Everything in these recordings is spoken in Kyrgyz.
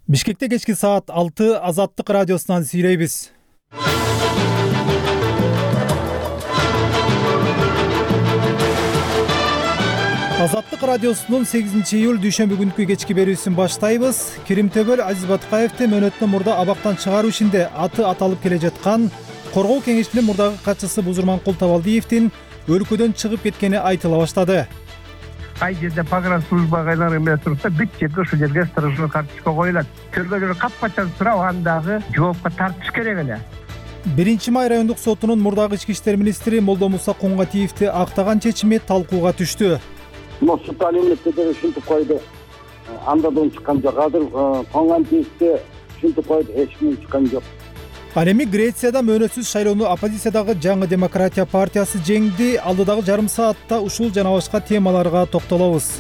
Бишкекте кечки саат 6 Азаттык радиосунан сүйлөйбүз. Азаттык радиосунун 8-июль дүйшөмбү күнкү кечки берүүсүн баштайбыз. Киримтөбөл Азиз Баткаевди мөөнөттөн мурда абактан чыгаруу ишинде аты аталып келе жаткан Коргоо кеңешинин мурдагы катчысы Бузурманкул Табалдиевдин өлкөдөн чыгып кеткени айтыла баштады. Кай жерде погранслужбага айланып эмес турса, бүт жерге ошол жерге сторожный карточка коюлат. Көргөзүлөр капкачан сурап андагы жоопко тартыш керек эле. 1-май райондук сотунун мурдагы ички иштер министри Молдомуса Коңгатиевди актаган чечими талкууга түштү. Сот алиментте ушинтип койду. Андан чыккан жок. Азыр Коңгатиевди ушинтип койду, эч ким чыккан жок. Ал эми Грецияда мөөнөтсүз шайлоону оппозициядагы Жаңы демократия партиясы жеңди. Алдыдагы жарым саатта ушул жана башка темаларга токтолобуз.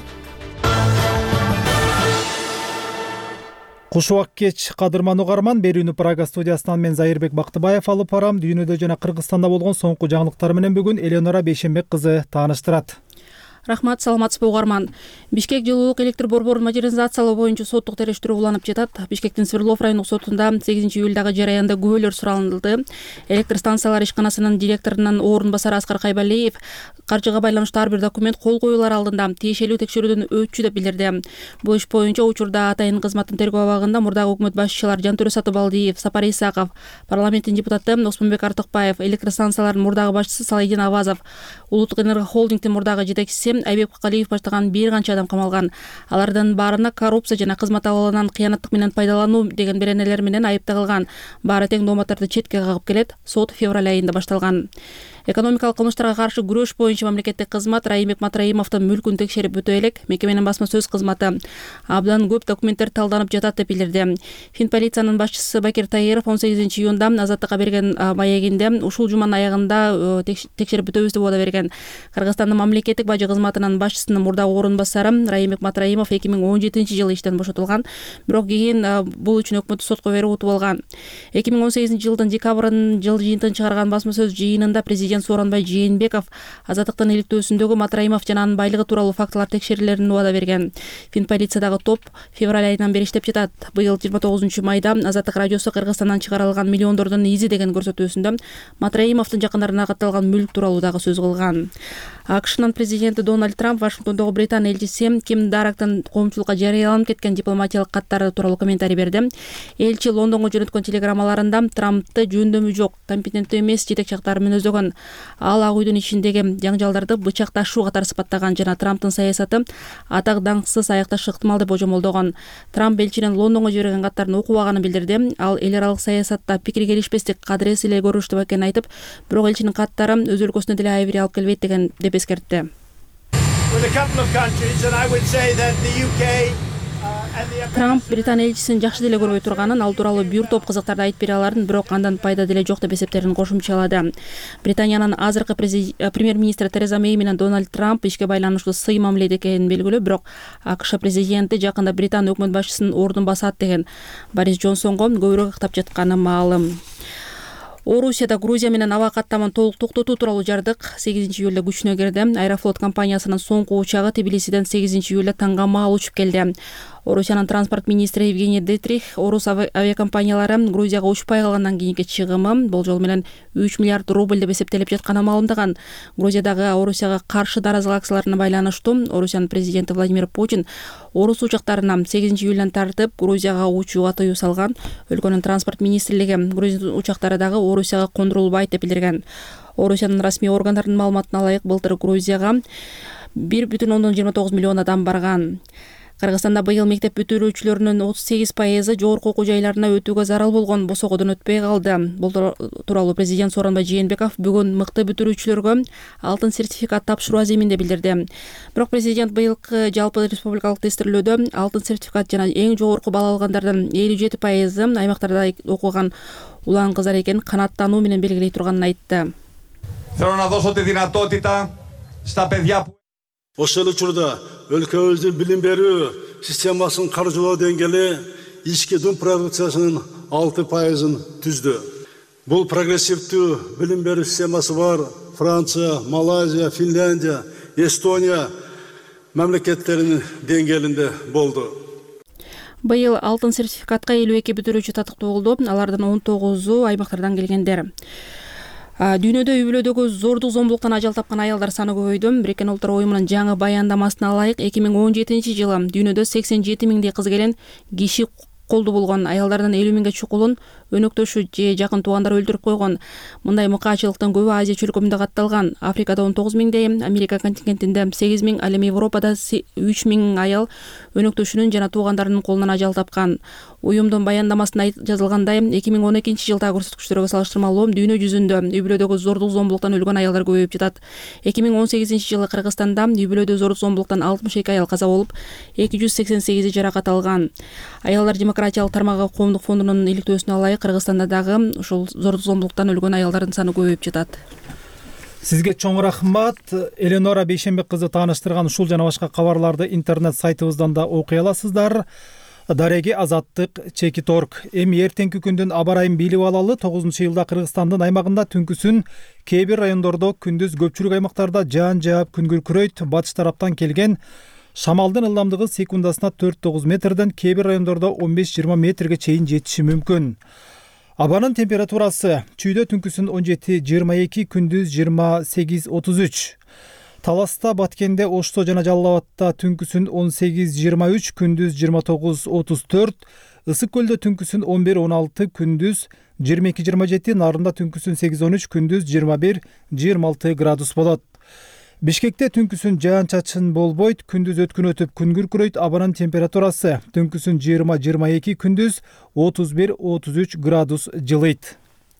Куш убак кеч, кадырман угарман. Берүүнү Прага студиясынан мен Зайырбек Бактыбаев алып барам. Дүйнөдө жана Кыргызстанда болгон соңку жаңылыктар менен бүгүн Элеонора Бейшенбек кызы тааныштырат. Рахмат, саламатсызбы угарман. Бишкек жылуулук электр борборун модернизациялоо боюнча соттук териштирүү уланып жатат. Бишкектин Свердлов райондук сотунда 8-июлдагы жараянда күбөлөр суралынды. Электр станциялар ишканасынын директорунун орун басары Аскар Кайбалиев каржыга байланыштуу ар бир документ кол коюлар алдында тиешелүү текшерүүдөн өтчү деп билдирди. Бул иш боюнча учурда атайын кызматтын тергөө абагында мурдагы өкмөт башчылар Жантөрө Сатыбалдиев, Сапар Исаков, парламенттин депутаты Осмонбек Артыкбаев, электр станцияларынын мурдагы башчысы Салайдин Авазов, Улуттук энерго холдингдин мурдагы жетекчиси Айбек Калиев баштаган бир канча адам камалган. Алардын баарына коррупция жана кызмат абалынан кыянаттык менен пайдалануу деген беренелер менен айып тагылган. Баары тең дооматтарды четке кагып келет. Сот февраль айында башталган. Экономикалык кылмыштарга каршы күрөш боюнча мамлекеттик кызмат Райымбек Матраимовдун мүлкүн текшерип өтө элек. Мекеменин басма сөз кызматы абдан көп документтер талданып жатат деп билдирди. Финполициянын башчысы Бакир Таиров 18-июнда Азаттыкка берген маегинде ушул жуманын аягында текшерип өтөбүз деп убада берген. Кыргызстандын мамлекеттик бажы кызматынын башчысынын мурдагы орун басары Райымбек Матраимов 2017-жылы иштен бошотулган. Бирок кийин бул үчүн өкмөт сотко берип утуп алган. 2018-жылдын декабрынын жыл жыйынтыгын чыгарган басма сөз жыйынында президент Сооронбай Жээнбеков азаттыктын иликтөөсүндөгү Матраимов жана анын байлыгы тууралуу фактылар текшерилерин убада берген. Финполициядагы топ февраль айынан бери иштеп жатат. Быйыл 29-майда Азаттык радиосу Кыргызстандан чыгарылган миллиондордун изи деген көрсөтүүсүндө Матраимовдун жакындарына катталган мүлк тууралуу дагы сөз кылган. АКШнын президенти Дональд Трамп Вашингтондогу Британ элчиси Ким Дарактын коомчулукка жарыяланып кеткен дипломатиялык каттары тууралуу комментарий берди. Элчи Лондонго жөнөткөн телеграммаларында Трампты жөндөмү жок, компетенттүү эмес жетекчи катары мүнөздөгөн. Ал Ак үйдүн ичиндеги жаңжалдарды бычакташуу катары сыпаттаган жана Трамптын саясаты атак даңксыз аякташы ыктымал деп божомолдогон. Трамп элчинин Лондонго жиберген каттарын окубаганын билдирди. Ал эл аралык саясатта пикири келишпестик кадырес эле көрүнүштүү экенин айтып, бирок элчинин каттары өз өлкөсүнө деле айбири алып келбейт деп эскертти. Трамп Британ элчисин жакшы деле көрбөй турганын, ал тууралуу бир топ кызыктарды айтып бере аларын, бирок андан пайда деле жок деп эсептерин кошумчалады. Британиянын азыркы премьер-министри Тереза Мэй менен Дональд Трамп ишке байланыштуу сый мамиледе экени белгилүү, бирок АКШ президенти жакында Британ өкмөт башчысынын ордун басат деген Борис Джонсонго көбүрөөк ыктап жатканы маалым. Орусияда Грузия менен аба каттаманы толук токтотуу тууралуу жардык 8-июлда күчүнө кирди. Аэрофлот компаниясынын соңку учагы Тбилисиден 8-июлда таңга маал учуп келди. Орусиянын транспорт министри Евгений Детрих Орус авиакомпаниялары Грузияга учпай калгандан кийинки чыгымы болжол менен 3 миллиард рубль деп эсептелип жатканын маалымдаган. Грузиядагы Орусияга каршы даразылык акцияларына байланыштуу Орусиянын президенти Владимир Путин Орус учактарына 8-июлдан тартып Грузияга учууга тыюу салган. Өлкөнүн транспорт министрлиги Грузия учактары дагы Орусияга кондурулбайт деп билдирген. Орусиянын расмий органдарынын маалыматына ылайык былтыр Грузияга 1,29 миллион адам барган. Кыргызстанда быйыл мектеп бүтүрүүчүлөрүнүн 38% жогорку окуу жайларына өтүүгө зарыл болгон, босогодон өтпөй калды. Бул тууралуу президент Сооронбай Жээнбеков бүгүн мыкты бүтүрүүчүлөргө алтын сертификат тапшыруу аземинде билдирди. Бирок президент быйылкы жалпы республикалык тестирлөөдө алтын сертификат жана эң жогорку балл алгандардын 57% аймактарда окуган улан кыздар экенин канааттануу менен белгилей турганын айтты. Ошол учурда өлкөбүздүн билим берүү системасынын каржылоо деңгээли ички дун продукциясынын 6%-ын түздү. Бул прогрессивдүү билим берүү системасы бар Франция, Малайзия, Финляндия, Эстония мамлекеттеринин деңгээлинде болду. Быйыл алтын сертификатка 52 бүтүрүүчү татыктуу болду. Алардын 19-у аймактардан келгендер. Дүйнөдө үй бүлөдөгү зордук зомбулуктан ажал тапкан аялдар саны көбөйдү. Бириккен Улуттар уюмунун жаңы баяндамасына ылайык 2017 жылы дүйнөдө 87 миңдей кыз келен киши колду болгон, аялдардан 50 миңге чукулун өнөктөшү же жакын туугандар өлтүрүп койгон. Мындай мыкаачылыктын көбү Азия чөлкөмүндө катталган. Африкада 19 миңдей, Америка континентинде 8 миң, ал эми Европада 3 миң аял өнөктөшүнүн жана туугандарынын колунан ажал тапкан. Уюмдун баяндамасында жазылгандай, 2012 жылдагы көрсөткүчтөргө салыштырмалуу дүйнө жүзүндө үй бүлөдөгү зордук зомбулуктан өлгөн аялдар көбөйүп жатат. 2018 жылы Кыргызстанда үй бүлөдө зордук зомбулуктан 62 аял каза болуп, 288 жаракат алган. Аялдар демократиялык тармагы коомдук фондунун иликтөөсүнө ылайык Кыргызстанда дагы ушул зордук зомбулуктан өлгөн аялдардын саны көбөйүп жатат. Сизге чоң рахмат. Эленора Бейшенбек кызы тааныштырган ушул жана башка кабарларды интернет сайтыбыздан да окуй аласыздар. Дареги Азаттык Чекиторг. Эми эртеңки күндүн аба ырайын билип алалы. 9-йылда Кыргызстандын аймагында түнкүсүн кээ бир райондордо, күндүз көпчүлүк аймактарда жаан жаап күн күркүрөйт. Батыш тараптан келген шамалдын ылдамдыгы секундасына 4-9 метрден, кээ бир райондордо 15-20 метрге чейин жетиши мүмкүн. Абанын температурасы чүйдө түнкүсүн 17-22, күндүз 28-33. Таласта, Баткенде, Ошто жана Жалал Абадта түнкүсүн 18-23, күндүз 29-34. Ысык көлдө түнкүсүн 11-16, күндүз 22-27, Нарында түнкүсүн 8-13, күндүз 21-26 градус болот. Бишкекте түнкүсүн жаан-чачын болбойт, күндүз өткүн өтүп күн күркүрөйт. Абанын температурасы түнкүсүн 20-22, күндүз 31-33 градус жылыйт.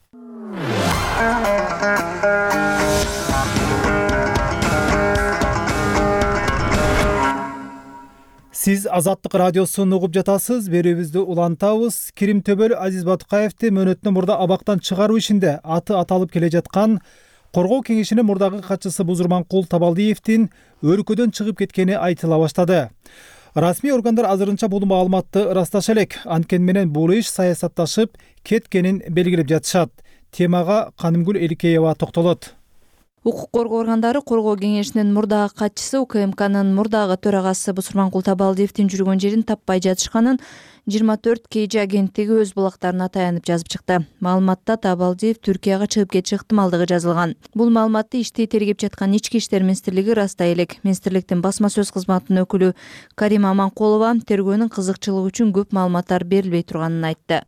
Сиз Азаттык радиосун угуп жатасыз. Берүүбүздү улантабыз. Кирим Төбөл Азиз Батукаевди мөөнөтүнөн мурда абактан чыгаруу ишинде аты аталып келе жаткан Коргоо кеңешинин мурдагы катчысы Бузурманкул Табалдиевдин өлкөдөн чыгып кеткени айтыла баштады. Расмий органдар азырынча бул маалыматты ырасташа элек, анткени менен бул иш саясатташып кеткенин белгилеп жатышат. Темага Канымгүл Эликеева токтолот. Укук коргоо органдары Коргоо кеңешинин мурдагы катчысы УКМКнын мурдагы төрагасы Бузурманкул Табалдиевдин жүргөн жерин таппай жатышканын 24 KG агенттиги өз булактарына таянып жазып чыкты. Маалыматта Табалдиев Түркияга чыгып кетиши ыктымалдыгы жазылган. Бул маалыматты ишти тергеп жаткан Ички иштер министрлиги ырастай элек. Министрликтин басма сөз кызматынын өкүлү Карима Аманкулова тергөөнүн кызыкчылыгы үчүн көп маалыматтар берилбей турганын айтты.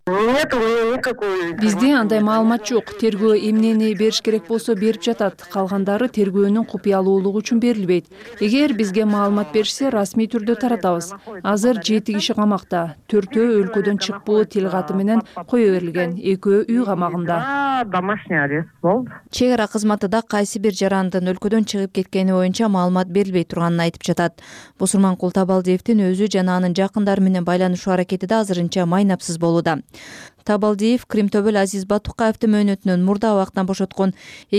Бизде андай маалымат жок. Тергөө эмнени бериш керек болсо берип жатат. Калгандары тергөөнүн купуялуулугу үчүн берилбейт. Эгер бизге маалымат беришсе, расмий түрдө таратабыз. Азыр 7 киши камакта. Өлкөдөн чыкпоо тилгаты менен кое берилген, экөө үй камагында. Домашний арест болду. Чек ара кызматы да кайсы бир жарандын өлкөдөн чыгып кеткени боюнча маалымат берилбей турганын айтып жатат. Бузурманкул Табалдиевдин өзү жана анын жакындары менен байланышуу аракети да азырынча майнапсыз болууда. Табалдиев Кирим Төбөл Азиз Батукаевди мөөнөтүнөн мурда абактан бошоткон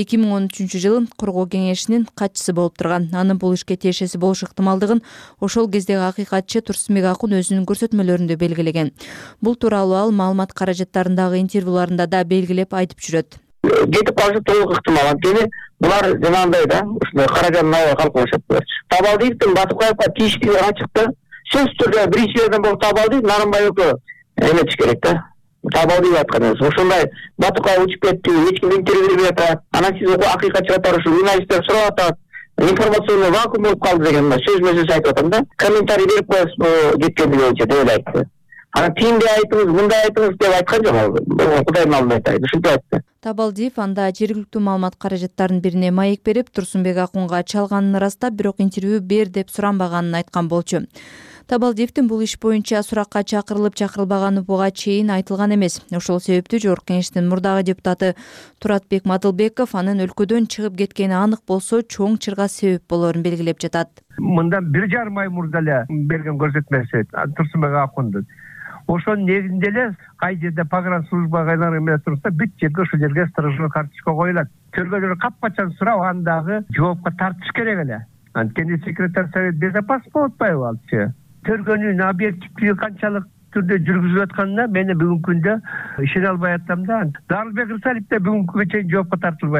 2013 жылы Коргоо кеңешинин катчысы болуп турган. Анын бул ишке тиешеси болуш ыктымалдыгын ошол кездеги акыйкатчы Турсунбек Акун өзүнүн көрсөтмөлөрүндө белгилеген. Бул тууралуу ал маалымат каражаттарындагы интервьюларында да белгилеп айтып жүрөт. Кетип калышы толук ыктымал. Анткени булар жанагындай да, ушундай каражаттын аябай калкалашат булар. Табалдиевдин Батукаевга тийиштүүлүгү ачыкты. Сөзсүз түрдө биринчилерден болуп Табалдиев Нарымбай экөө эметиш керек да. Табалдиев аткан эмес. Ошондой Батукаев учуп кетти, эч ким интервью бербей атат. Анан сиз акыйкатчы катары ушу журналисттер сурап атат. Информационный вакуум болуп калды деген сөзмө-сөз айтып атам да. Комментарий берип коесузбу кеткенди боюнча деп айтты. Анан тиимди айтыңыз, мындай айтыңыз деп айткан жок. Кудайдын алдында айтайын, ушинтип айтты. Табалдиев анда жергиликтүү маалымат каражаттарынын бирине маек берип, Турсунбек Акунга чалганын ырастап, бирок интервью бер деп суранбаганын айткан болчу. Табалдиевдин бул иш боюнча суракка чакырылып чакырылбаганы буга чейин айтылган эмес. Ошол себептүү Жогорку кеңештин мурдагы депутаты Туратбек Мадылбеков анын өлкөдөн чыгып кеткени анык болсо чоң чырга себеп болорун белгилеп жатат. Мындан 1,5 ай мурда эле берген көрсөтмөсү Турсунбек Акундун. Ошонун негизинде эле кай жерде погранслужбага айланып турса, бүт жерге ошол жерге сторожной карточка коюлат. Тергөөчүлөр капкачан сурагандагы жоопко тартыш керек эле. Анткени секретарь совет безопасности болуп атпайбы алчы. Тергөөнүн объективдүүлүгү канчалык түрдө жүргүзүлүп атканына мени бүгүнкү күндө ишене албай атам да. Дарылбек Рысалиев да бүгүнкүгө чейин жоопко тартылбай атат.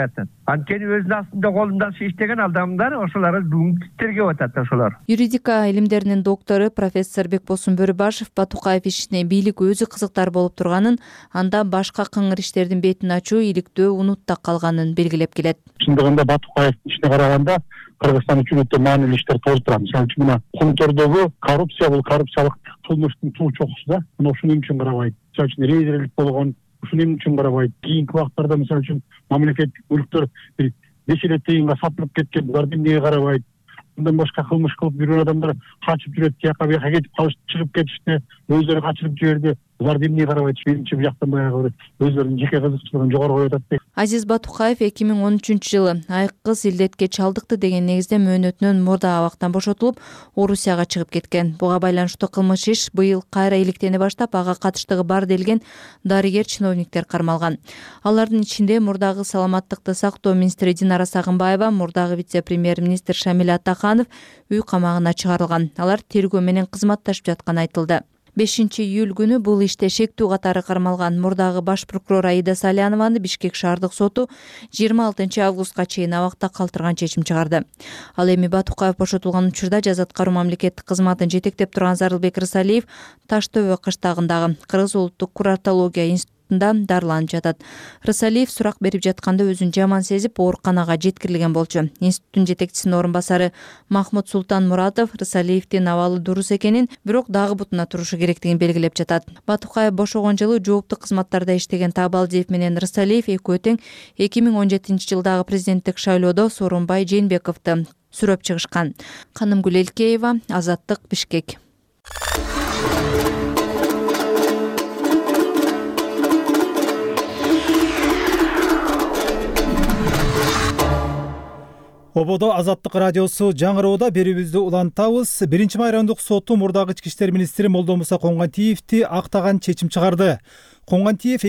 Анткени өзүнүн астында колунда иштеген адамдар ошолор бүгүн тергеп атат ошолор. Юридика илимдеринин доктору профессор Бекбосун Бөрүбашев Батукаев ишине бийлик өзү кызыктар болуп турганын, анда башка кыңыр иштердин бетин ачуу иликтөө унутта калганын белгилеп келет. Чындыгында Батукаевдин ишине караганда Кыргызстан үчүн өтө маанилүү иштер толуп турат. Мисалы үчүн мына Кумтордогу коррупция, бул коррупциялык кылмыштын туу чокусу да. Мына ушунун үчүн карабайт. Мисалы үчүн рейдерлик болгон, ушунун үчүн карабайт. Кийинки убактарда мисалы үчүн мамлекеттик мүлктөр бир 5 эле тыйынга сатылып кеткен, буларды эмнеге карабайт? Мындан башка кылмыш кылып жүргөн адамдар качып жүрөт, тияка бияка кетип калыш, чыгып кетишти, өздөрү качырып жиберди. Буларды эмнеге карабайт? Менимче бу жактан баягы өздөрүнүн жеке кызыкчылыгын жогору коюп атат дейт. Азиз Батукаев 2013-жылы айкыз илдетке чалдыкты деген негизде мөөнөтүнөн мурда абактан бошотулуп, Орусияга чыгып кеткен. Буга байланыштуу кылмыш иш быйыл кайра иликтени баштап, ага катыштыгы бар делген дарыгер чиновниктер кармалган. Алардын ичинде мурдагы саламаттыкты сактоо министри Динара Сагынбаева, мурдагы вице-премьер-министр Шамил Атаканов үй камагына чыгарылган. Алар тергөө менен кызматташып жатканы айтылды. 5-июль күнү бул иште шектүү катары кармалган мурдагы баш прокурор Аида Салянованы Бишкек шаардык соту 26 августка чейин абакта калтырган чечим чыгарды. Ал эми Батукаев бошотулган учурда жаза аткаруу мамлекеттик кызматын жетектеп турган Зарылбек Рысалиев Таш төбө кыштагындагы Кыргыз улуттук куратология институтунда дарыланып жатат. Рысалиев сурак берип жатканда өзүн жаман сезип ооруканага жеткирилген болчу. Институттун жетекчисинин орун басары Махмуд Султан Муратов Рысалиевдин абалы дурус экенин, бирок дагы бутуна турушу керектигин белгилеп жатат. Батукаев бошогон жылы жооптуу кызматтарда иштеген Табалдиев менен Рысалиев экөө тең 2017-жылдагы президенттик шайлоодо Сооронбай Жээнбековду сүрөп чыгышкан. Канымгүл Элкеева, Азаттык, Бишкек. Ободо Азаттык радиосу жаңыроодо берүүбүздү улантабыз. 1-май райондук соту мурдагы ички иштер министри Молдомуса Коңгантиевди актаган чечим чыгарды. Коңгантиев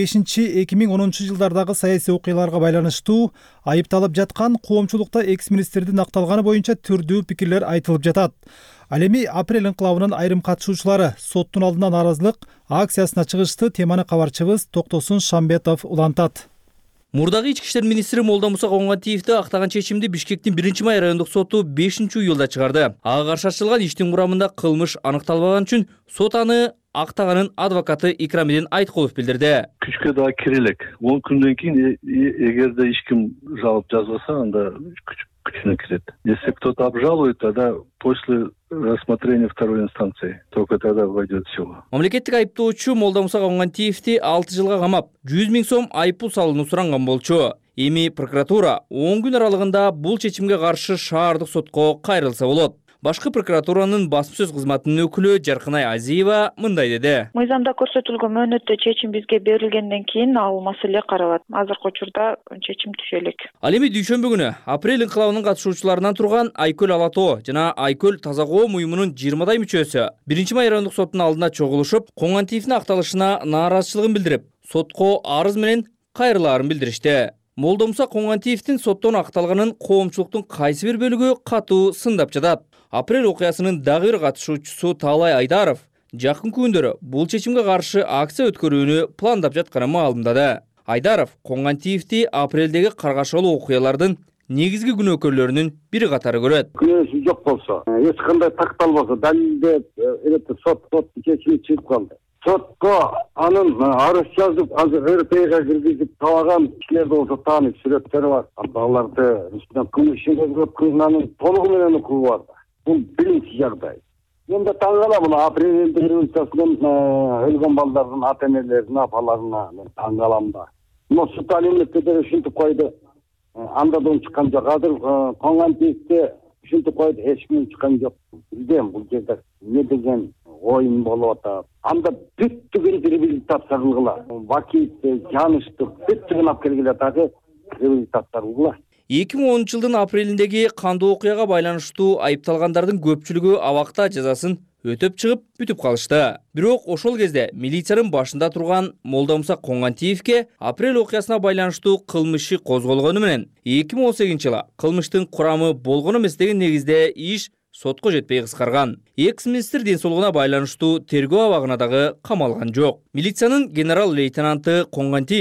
2005-2010 жылдардагы саясий окуяларга байланыштуу айыпталып жаткан коомчулукта экс-министрдин акталганы боюнча түрдүү пикирлер айтылып жатат. Ал эми апрель инкылабынын айрым катышуучулары соттун алдына нааразылык акциясына чыгышты. Теманы кабарчыбыз Токтосун Шамбетов улантат. Мурдагы ички иштер министри Молдомуса Коңгантиевди актаган чечимди Бишкектин 1-май райондук соту 5-июлда чыгарды. Ага каршы ачылган иштин курамында кылмыш аныкталбаган үчүн сот аны актаганын адвокаты Икрамидин Айткулов билдирди. Күчкө да кирелек. 10 күндөн кийин эгерде эч ким жалоп жазбаса, анда күчүнө кирет. Если кто-то обжалует, тогда после рассмотрения второй инстанции только тогда войдет в силу. Мамлекеттик айыптоочу Молдомуса Коңгантиевди 6 жылга камап, 100 000 сом айыппул салууну суранган болчу. Эми прокуратура 10 күн аралыгында бул чечимге каршы шаардык сотко кайрылса болот. Башкы прокуратуранын басма сөз кызматынын өкүлү Жаркынай Азиева мындай деди. Мыйзамда көрсөтүлгөн мөөнөттө чечим бизге берилгенден кийин ал маселе каралат. Азыркы учурда чечим түшө элек. Ал эми дүйшөмбү күнү апрель инкылабынын катышуучуларынан турган Айкөл Алатоо жана Айкөл Таза коом уюмунун 20 мүчөсү 1-май райондук соттун алдына чогулушуп, Коңгантиевдин акталышына нааразычылыгын билдирип, сотко арыз менен кайрылаарын билдиришти. Молдомуса Коңгантиевдин соттон акталганын коомчулуктун кайсы бир бөлүгү катуу сындап жатат. Апрель окуясынын дагы бир катышуучусу Таалай Айдаров жакынкы күндөрү бул чечимге каршы акция өткөрүүнү пландап жатканын маалымдады. Айдаров Коңгантиевди апрелдеги каргашалуу окуялардын негизги күнөөкөрлөрүнүн бири катары көрөт. Күнөөсү жок болсо, эч кандай такталбаса, далилдеп сот чечими чыгып калды. Сотко анын арыз жазып, азыр РПга киргизип табаган кишилер болсо тааныш сүрөттөрү бар. Аларды кылмыш ишин кылганын толугу менен укугу бар. Бул биринчи жагдай. Мен да таң калам, апрель революциясынан өлгөн балдардын ата-энелерине, апаларына мен таң калам да. Но сот алиментке деле ушинтип койду. Анда да чыккан жок. Азыр Коңгантиевди ушинтип койду, эч ким чыккан жок. Билбейм, бул жерде не деген оюн болуп атат. Анда бүттүгүн реабилитациялыгыла. Вакилдер, жанышты бүттүгүн алып келгиле дагы реабилитациялыгыла. 2010 жылдын апрелиндеги кандуу окуяга байланыштуу айыпталгандардын көпчүлүгү абакта жазасын өтөп чыгып бүтүп калышты. Бирок ошол кезде милициянын башында турган Молдомуса Коңгантиевге апрель окуясына байланыштуу кылмыш козголгону менен 2018 жылы кылмыштын курамы болгон эмес деген негизде иш сотко жетпей кыскарган. Экс-министр ден соолугуна байланыштуу тергөө абагына дагы камалган жок. Милициянын генерал-лейтенанты Коңгантиев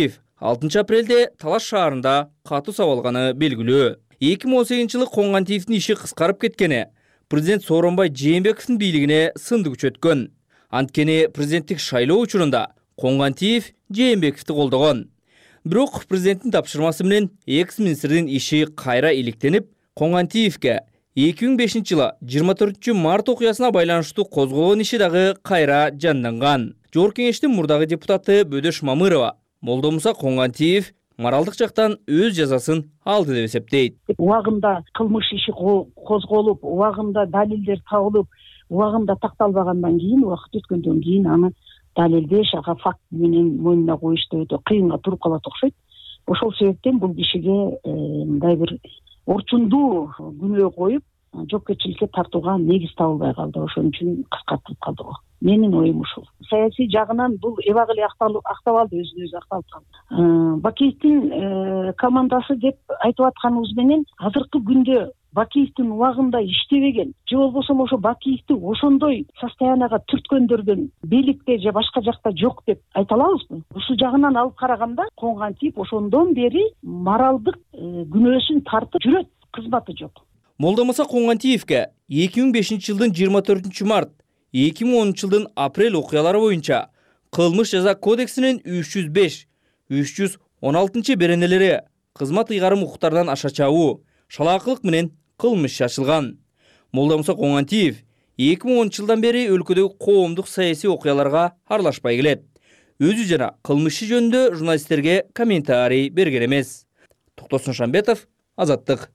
6 апрелде Талаш шаарында катуу сабалганы белгилүү. 2018-жылы Коңгантиевдин иши кыскарып кеткени президент Сооронбай Жээнбековдун бийлигине сынды күчөткөн. Анткени президенттик шайлоо учурунда Коңгантиев Жээнбековду колдогон. Бирок президенттин тапшырмасы менен экс-министрдин иши кайра иликтенип, Коңгантиевге 2005-жылы 24 март окуясына байланыштуу козголгон иши дагы кайра жанданган. Жогорку кеңештин мурдагы депутаты Бөдөш Мамырова Молдомуса Коңгантиев моралдык жактан өз жазасын алды деп эсептейт. Убагында кылмыш иши козголуп, убагында далилдер табылып, убагында такталбагандан кийин, убакыт өткөндөн кийин аны далилдеш, ага факт менен мойнуна коюш өтө кыйынга туруп калат окшойт. Ошол себептен бул кишиге мындай бир орчундуу күнөө коюп, жоопкерчиликке тартууга негиз табылбай калды. Ошон үчүн кыскартылып калды го. Менин оюм ушул. Саясий жагынан бул эбак эле акталып алды, өзүнө өзү акталып калды. Бакиевдин командасы деп айтып атканыбыз менен азыркы күндө Бакиевдин убагында иштебеген, же болбосо ошо Бакиевди ошондой состоянияга түрткөндөрдөн бийликте же башка жакта жок деп айта алабызбы? Ушул жагынан алып караганда Коңгантиев ошондон бери моралдык күнөөсүн тартып жүрөт, кызматы жок. Молдомуса Коңгантиевге 2005-жылдын 24 март, 2010-жылдын апрель окуялары боюнча кылмыш жаза кодексинин 305, 316 беренелери кызмат ыйгарым укуктардан аша чабуу, шалаакылык менен кылмыш чачылган. Молдомуса Коңгантиев 2010-жылдан бери өлкөдөгү коомдук саясий окуяларга аралашпай келет. Өзү жана кылмышы жөнүндө журналисттерге комментарий берген эмес. Токтосун Шамбетов, Азаттык.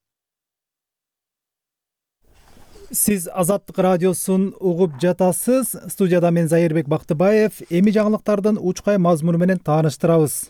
Сиз Азаттык радиосун угуп жатасыз. Студияда мен Зайырбек Бактыбаев. Эми жаңылыктардын учкай мазмуну менен тааныштырабыз.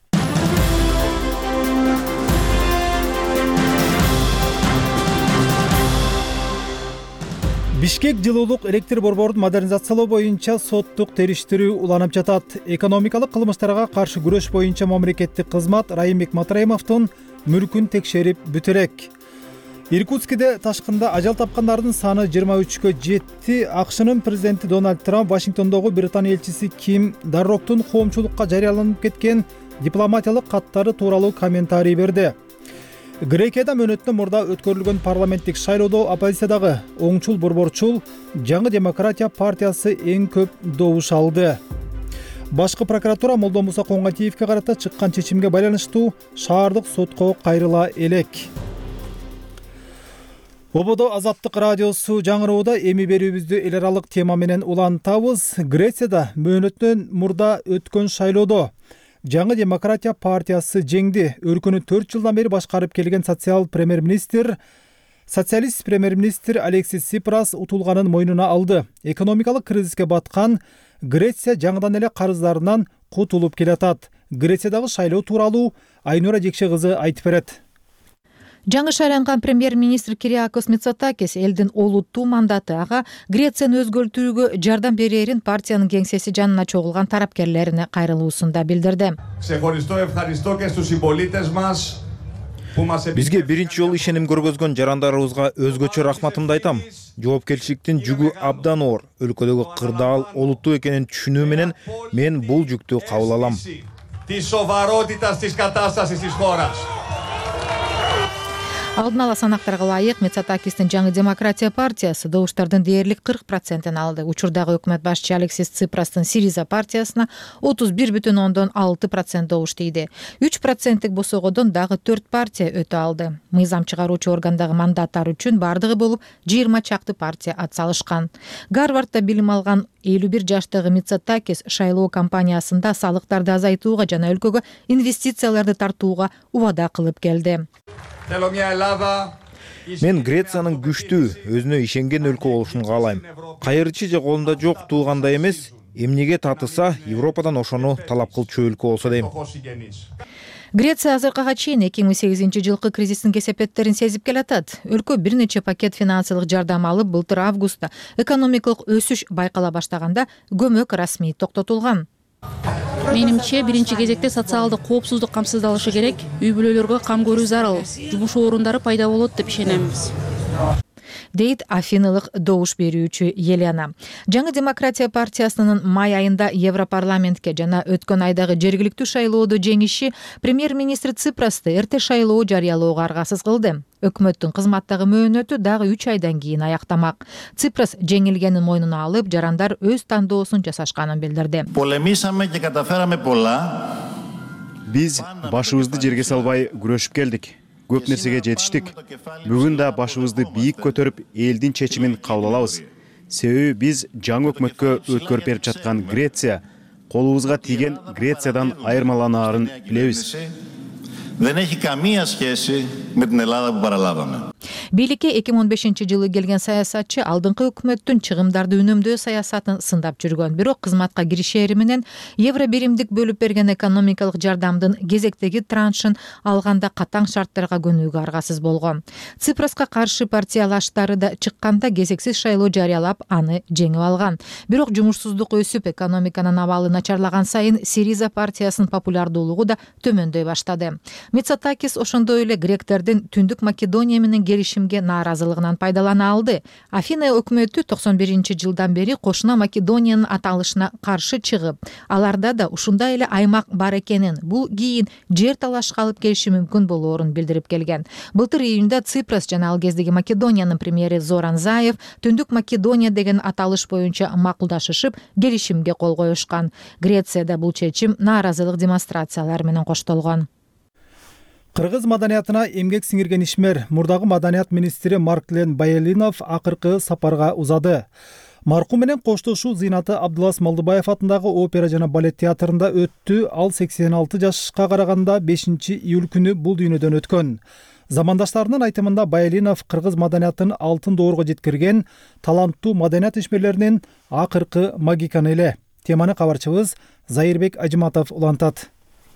Бишкек жылуулук электр борборун модернизациялоо боюнча соттук териштирүү уланып жатат. Экономикалык кылмыштарга каршы күрөш боюнча мамлекеттик кызмат Райымбек Матраимовдун мүлкүн текшерип бүтүрөк. Иркутскиде ташкында ажал тапкандардын саны 23-кө жетти. АКШнын президенти Дональд Трамп Вашингтондогу Британия элчиси Ким Дарроктун коомчулукка жарыяланып кеткен дипломатиялык каттары тууралуу комментарий берди. Грекияда мөөнөттөн мурда өткөрүлгөн парламенттик шайлоодо оппозициядагы оңчул борборчул Жаңы демократия партиясы эң көп добуш алды. Башкы прокуратура Молдомуса Коңгантиевге карата чыккан чечимге байланыштуу шаардык сотко кайрыла элек. Ободо Азаттык радиосу жаңыроодо эми берүүбүздү эл аралык тема менен улантабыз. Грецияда мөөнөттөн мурда өткөн шайлоодо Жаңы демократия партиясы жеңди. Өлкөнү 4 жылдан бери башкарып келген социалист премьер-министр Алексис Сипрас утулганын мойнуна алды. Экономикалык кризиске баткан Греция жаңыдан эле карыздарынан кутулуп келатат. Грециядагы шайлоо тууралуу Айнура Жекше кызы айтып берет. Жаңы шайланган премьер-министр Кириакос Мицотакис элдин олуттуу мандаты ага Грецияны өзгөртүүгө жардам берерин партиянын кеңсеси жанына чогулган тарапкерлерине кайрылуусунда билдирди. Бизге биринчи жолу ишеним көргөзгөн жарандарыбызга өзгөчө рахматымды айтам. Жоопкерчиликтин жүгү абдан оор. Өлкөдөгү кырдаал олуттуу экенин түшүнүү менен мен бул жүктү кабыл алам. Алдын ала санактарга ылайык Мицотакистин Жаңы демократия партиясы добуштардын дээрлик 40%-ын алды. Учурдагы өкмөт башчы Алексис Ципрастын Сириза партиясына 31,6% добуш тийди. 3%тик босогодон дагы 4 партия өтө алды. Мыйзам чыгаруучу органдагы мандаттар үчүн бардыгы болуп 20 чакты партия атсалышкан. Гарвардда билим алган 51 жаштагы Мицотакис шайлоо кампаниясында салыктарды азайтууга жана өлкөгө инвестицияларды тартууга убада кылып келди. Мен Грециянын күчтүү, өзүнө ишенген өлкө болушун каалайм. Кайрычы же колунда жок туугандай эмес, эмнеге татыса Европадан ошону талап кылчу өлкө болсо дейм. Греция азыркыга чейин 2008-жылкы кризистин кесепеттерин сезип келатат. Өлкө бир нече пакет финансылык жардам алып, былтыр августта экономикалык өсүш байкала баштаганда көмөк расмий токтотулган. Менимче биринчи кезекте социалдык коопсуздук камсыздалышы керек, үй бүлөлөргө кам көрүү зарыл, жумуш орундары пайда болот деп ишенем. дейт афиналык добуш берүүчү Елена. Жаңы демократия партиясынын май айында Европарламентке жана өткөн айдагы жергиликтүү шайлоодо жеңиши премьер-министр Ципрасты эрте шайлоо жарыялоого аргасыз кылды. Өкмөттүн кызматтагы мөөнөтү дагы 3 айдан кийин аяктамак. Ципрас жеңилгенин мойнуна алып, жарандар өз тандоосун жасашканын билдирди. Биз башыбызды жерге салбай күрөшүп келдик. Көп нерсеге жетиштик. Бүгүн да башыбызды бийик көтөрүп, элдин чечимин кабыл алабыз. Себеби биз жаңы өкмөткө өткөрүп берип жаткан Греция колубузга тийген Грециядан айырмаланаарын билебиз. Бийликке 2015-жылы келген саясатчы алдыңкы өкмөттүн чыгымдарды үнөмдөө саясатын сындап жүргөн. Бирок кызматка киришери менен евро биримдик бөлүп берген экономикалык жардамдын кезектеги траншын алганда катаң шарттарга көнүүгө аргасыз болгон. Ципраска каршы партиялаштары да чыкканда кезексиз шайлоо жарыялап, аны жеңип алган. Бирок жумушсуздук өсүп, экономиканын абалы начарлаган сайын Сириза партиясынын популярдуулугу да төмөндөй баштады. Мицотакис ошондой эле гректердин Түндүк Македония менен келишимге нааразылыгынан пайдалана алды. Афина өкмөтү 91-жылдан бери кошуна Македониянын аталышына каршы чыгып, аларда да ушундай эле аймак бар экенин, бул кийин жер талашка алып келиши мүмкүн болоорун билдирип келген. Былтыр июнда Ципрас жана ал кездеги Македониянын премьери Зоран Заев Түндүк Македония деген аталыш боюнча макулдашышып, келишимге кол коюшкан. Грецияда бул чечим нааразылык демонстрациялары менен коштолгон. Кыргыз маданиятына эмгек сиңирген ишмер мурдагы маданият министри Марклен Баялинов акыркы сапарга узады. Маркум менен коштошуу зыйнаты Абдулас Малдыбаев атындагы опера жана балет театрында өттү. Ал 86 жашка караганда 5-июль күнү бул дүйнөдөн өткөн. Замандаштарынын айтымында Баялинов кыргыз маданиятын алтын доорго жеткирген таланттуу маданият ишмерлеринин акыркы магиканы эле. Теманы кабарчыбыз Зайырбек Ажыматов улантат.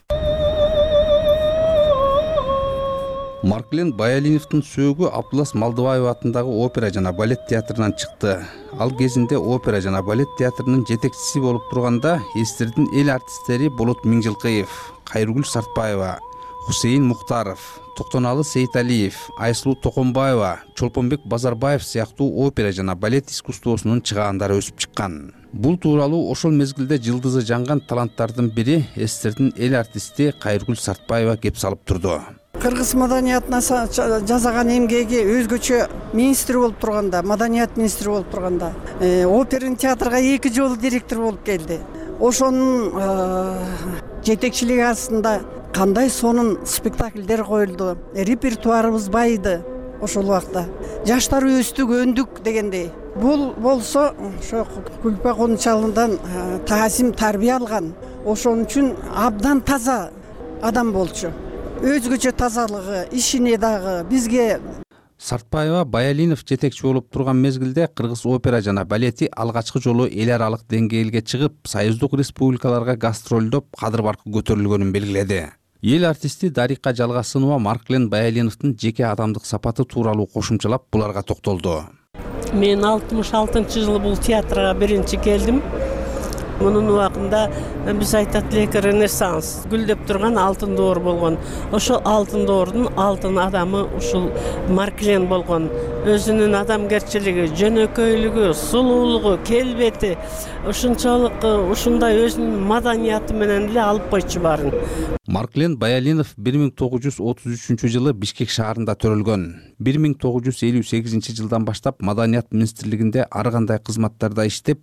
Марклен Баялиновдун сөөгү Абдулас Малдыбаев атындагы опера жана балет театрынан чыкты. Ал кезинде опера жана балет театрынын жетекчиси болуп турганда эстердин эл артисттери Болот Миңжилкыев, Кайргүл Сартбаева, Хусейин Мухтаров, Токтоналы Сейталиев, Айсулуу Токонбаева, Чолпонбек Базарбаев сыяктуу опера жана балет искусствосунун чыгаандары өсүп чыккан. Бул тууралуу ошол мезгилде жылдызы жанган таланттардын бири эстердин эл артисти Кайргүл Сартбаева кеп салып турду. Кыргыз маданиятына жасаган эмгеги өзгөчө министр болуп турганда, маданият министри болуп турганда, оперный театрга 2 жолу директор болуп келди. Ошонун жетекчилиги астында кандай сонун спектакльдер коюлду, репертуарыбыз байыды ошол убакта. Жаштар өстүк, өндүк дегендей. Бул болсо ошо Күлпа Кончалындан таасим тарбия алган. Ошон үчүн абдан таза адам болчу. Өзгөчө тазалыгы, ишине дагы бизге. Сартбаева Баялинов жетекчи болуп турган мезгилде кыргыз опера жана балети алгачкы жолу эл аралык деңгээлге чыгып, союздук республикаларга гастролдоп, кадыр баркы көтөрүлгөнүн белгиледи. Эл артисти Дарика Жалгасынова Марклен Баялиновдун жеке адамдык сапаты тууралуу кошумчалап буларга токтолду. Мен 66-жылы бул театрга биринчи келдим. Мунун убагында биз айтат элек Ренессанс гүлдөп турган алтын доор болгон. Ошол алтын доордун алтын адамы ушул Марклен болгон. Өзүнүн адамгерчилиги, жөнөкөйлүгү, сулуулугу, келбети ушунчалык ушундай өзүнүн маданияты менен эле алып койчу баарын. Марклен Баялинов 1933-жылы Бишкек шаарында төрөлгөн. 1958 жылдан баштап маданият министрлигинде ар кандай кызматтарда иштеп,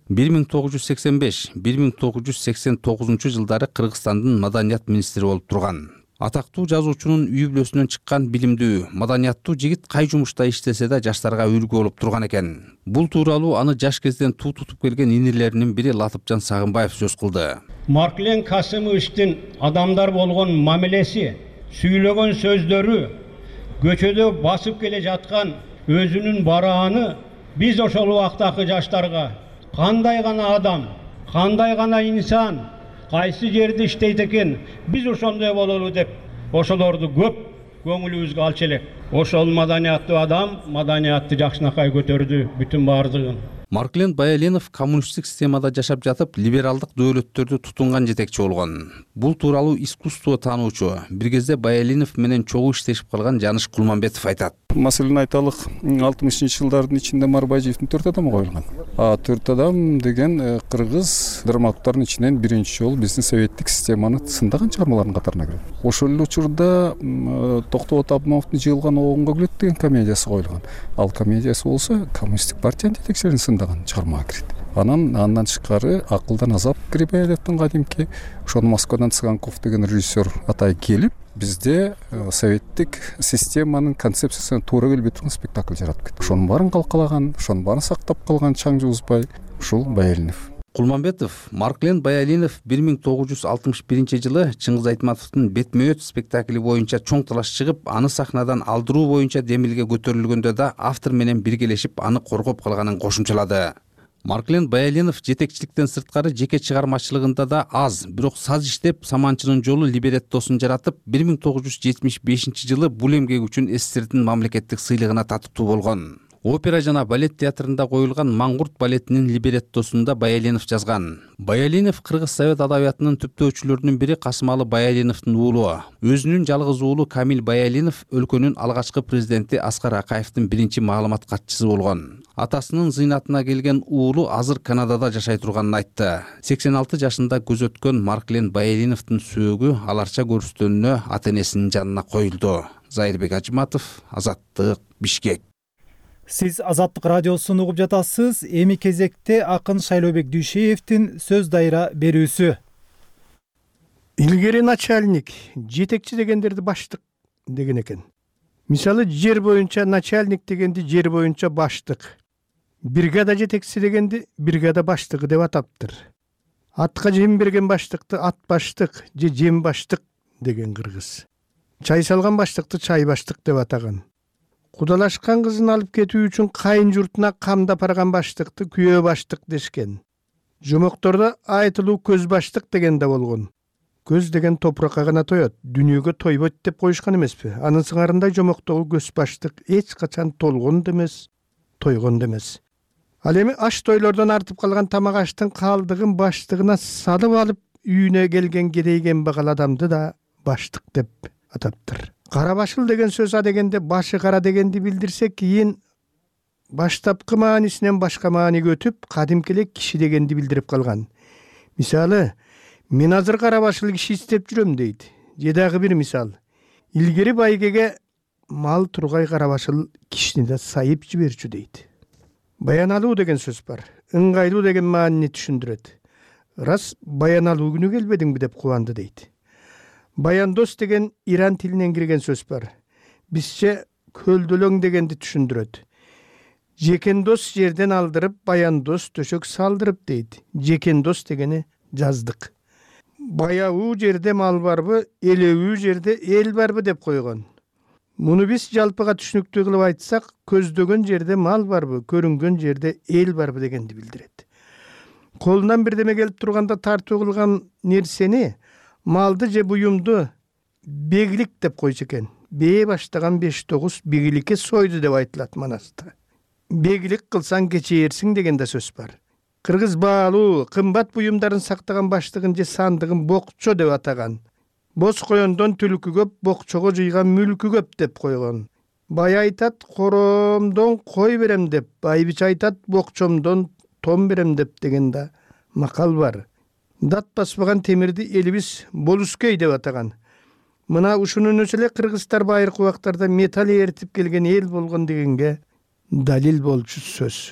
1985-1989 жылдары Кыргызстандын маданият министри болуп турган. Атактуу жазуучунун үй бүлөсүнөн чыккан билимдүү, маданияттуу жигит кай жумушта иштесе да жаштарга үлгү болуп турган экен. Бул тууралуу аны жаш кезден туу тутуп келген инилеринин бири Латыпжан Сагынбаев сөз кылды. Марклен Касымовичтин адамдар болгон мамилеси, сүйлөгөн сөздөрү, көчөдө басып келе жаткан өзүнүн барааны биз ошол убактагы жаштарга кандай гана адам, кандай гана инсан, кайсы жерде иштейт экен, биз ошондой бололу деп ошолорду көп көңүлүбүзгө алчу элек. Ошол маданияттуу адам маданиятты жакшынакай көтөрдү бүтүн баардыгын. Марклен Баялинов коммунисттик системада жашап жатып, либералдык дөөлөттөрдү тутунган жетекчи болгон. Бул тууралуу искусство таануучу, бир кезде Баялинов менен чогуу иштешип калган Жаныш Кулманбетов айтат. Маселен айталық 60-шы жылдардың içinde Марбайжиевтің 4 адамы қойылған. 4 адам деген қырғыз драматургтардың içінен бірінші жол біздің советтік системаны сындаған шығармалардың қатарына кіреді. Ошол учурда Тоқтоот Абдымановтың жиылған оғынға күлет деген комедиясы қойылған. Ал комедиясы болса коммунистік партияның жетекшілерін сындаған шығармаға кіреді. Андан тышкары акылдан азап Грибоедовтун кадимки, ошону Москвадан Цыганков деген режиссер атай келип, бизде советтик системанын концепциясына туура келбей турган спектакль жаратып кетти. Ошонун баарын калкалаган, ошонун баарын сактап калган Чаң Жуузбай ушул Баялинов. Кулманбетов Марклен Баялинов 1961 жылы Чыңгыз Айтматовдун Бетме-өт спектакли боюнча чоң талаш чыгып, аны сахнадан алдыруу боюнча демилге көтөрүлгөндө да автор менен биргелешип аны коргоп калганын кошумчалады. Марклен Баялинов жетекчиликтен сырткары жеке чыгармачылыгында да аз, бирок саз иштеп, Саманчынын жолу либреттосун жаратып, 1975 жылы бул эмгеги үчүн СССРдин мамлекеттик сыйлыгына татыктуу болгон. Опера жана балет театрында коюлган Маңгурт балетинин либреттосунда Баялинов жазган. Баялинов Кыргыз Совет адабиятынын түптөөчүлөрүнүн бири Касымалы Баялиновдун уулу. Өзүнүн жалгыз уулу Камил Баялинов өлкөнүн алгачкы президенти Аскар Акаевдин биринчи маалымат катчысы болгон. Атасынын зыйнатына келген уулу азыр Канадада жашай турганын айтты. 86 жашында көз өткөн Марклен Баялиновдун сөөгү аларча көрүстөнүнө ата-энесинин жанына коюлду. Зайырбек Ажыматов, Азаттык, Бишкек. Сиз Азаттык радиосун угуп жатасыз. Эми кезекте акын Шайлообек Дүйшеевдин сөз дайра берүүсү. Илгери начальник, жетекчи дегендерди баштык деген экен. Мисалы жер боюнча начальник дегенди жер боюнча баштык. Бригада жетекчиси дегенди бригада баштыгы деп атаптыр. Атка жем берген баштыкты ат баштык же жем баштык деген кыргыз. Чай салган баштыкты чай баштык деп атаган. Кудалашкан кызын алып кетүү үчүн кайын журтуна камдап барган баштыкты күйөө баштык дешкен. Жомоктордо айтылуу көз баштык деген да болгон. Көз деген топуракка гана тоет, дүнүйгө тойбойт деп коюшкан эмеспи? Анын сыңарындай жомоктогу көз баштык эч качан толгон да эмес, тойгон да эмес. Ал эми аш тойлордон артып калган тамак аштын калдыгын баштыгына салып алып үйүнө келген кедейген багал адамды да баштык деп атаптыр. Кара башыл деген сөз а дегенде башы кара дегенди билдирсе, кийин баштапкы маанисинен башка мааниге өтүп, кадимки эле киши дегенди билдирип калган. Мисалы, мен азыр кара башыл киши издеп жүрөм дейт. Же дагы бир мисал. Илгери байгеге мал тургай кара башыл кишини да сайып жиберчү дейт. Баяналуу деген сөз бар. Ыңгайлуу деген маанини түшүндүрөт. Рас баяналуу күнү келбедиңби деп кубанды дейт. Баяндос деген иран тилинен кирген сөз бар. Бизче көлдөлөң дегенди түшүндүрөт. Жекендос жерден алдырып, баяндос төшөк салдырып дейт. Жекендос дегени жаздык. Баяуу жерде мал барбы, элебүү жерде эл барбы деп койгон. Муну биз жалпыга түшүнүктүү кылып айтсак, көздөгөн жерде мал барбы, көрүнгөн жерде эл барбы дегенди билдирет. Колунан бирдеме келип турганда тартуу кылган нерсени, малды же буюмду бегилик деп койчу экен. Бээ баштаган 5-9 бегиликке сойду деп айтылат манаста. Бегилик кылсаң кечээрсиң деген да сөз бар. Кыргыз баалуу, кымбат буюмдарын сактаган баштыгын же сандыгын бокчо деп атаган. Боз коёндон түлкү көп, бокчого жыйган мүлкү көп деп койгон. Бай айтат, коромдон кой берем деп, байбич айтат, бокчомдон том берем деп деген да макал бар. Дат баспаган темирди элибиз болускөй деп атаган. Мына ушунун өзү эле кыргыздар байыркы убактарда металл эритип келген эл болгон дегенге далил болчу сөз.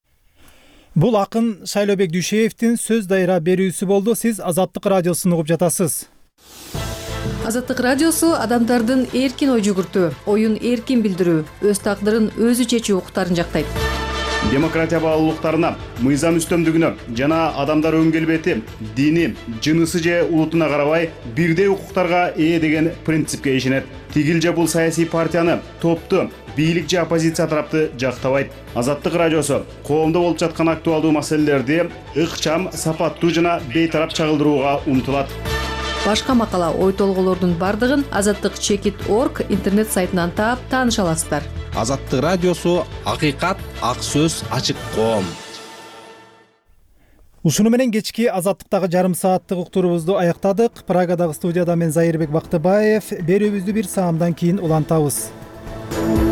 Бул акын Шайлообек Дүйшеевдин сөз дайра берүүсү болду. Сиз Азаттык радиосун угуп жатасыз. Азаттык радиосу адамдардын эркин ой жүгүртүү, оюн эркин билдирүү, өз тагдырын өзү чечүү укуктарын жактайт. Демократия баалуулуктарына, мыйзам үстөмдүгүнө жана адамдар өң келбети, дини, жынысы же улутуна карабай бирдей укуктарга ээ деген принципке ишенет. Тигил же бул саясий партияны, топту, бийлик же оппозиция тарапты жактабайт. Азаттык радиосу коомдо болуп жаткан актуалдуу маселелерди ыкчам, сапаттуу жана бейтарап чагылдырууга умтулат. Башка макала, ой толголордун бардыгын azattik.org интернет сайтынан таап тааныша аласыздар. Азаттык радиосу акыйкат, ак сөз, ачык коом. Ушуну менен кечки Азаттыктагы жарым сааттык уктуруубузду аяктадык. Прагадагы студияда мен Зайырбек Бактыбаев. Берүүбүздү бир саамдан кийин улантабыз.